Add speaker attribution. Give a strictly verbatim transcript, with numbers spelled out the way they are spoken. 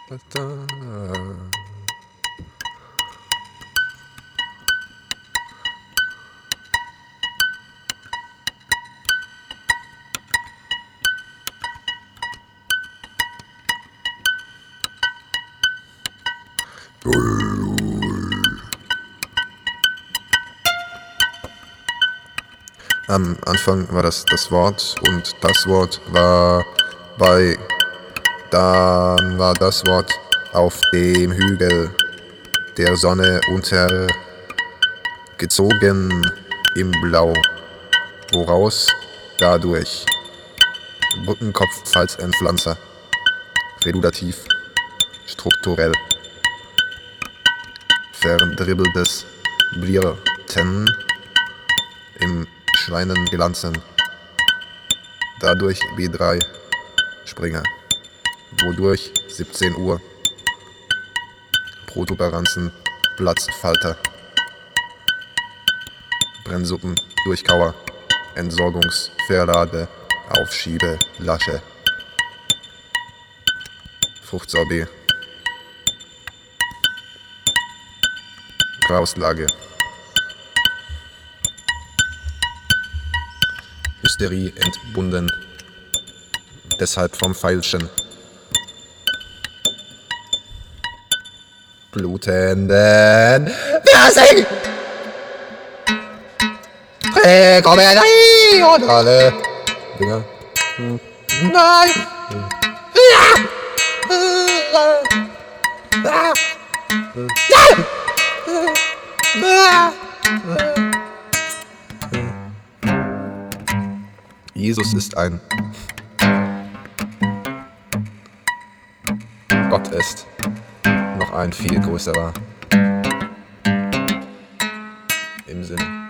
Speaker 1: Am Anfang war das das Wort und das Wort war bei, dann war das Wort auf dem Hügel der Sonne untergezogen im Blau, woraus dadurch Brückenkopf falls ein Pflanzer, redudativ, strukturell, verdribbeltes Blierten im Schweinen gelanzen, dadurch B drei Springer, wodurch siebzehn Uhr Protuberanzen, Platzfalter, Brennsuppen, Durchkauer, Entsorgungsverlade, Aufschiebe, Lasche, Fruchtsorbet, Rauslage, Hysterie entbunden, deshalb vom Feilschen, blutenden Persing, Präkommendai und alle Dinger. Nein! Jesus ist ein Gott ist noch ein viel größerer im Sinne.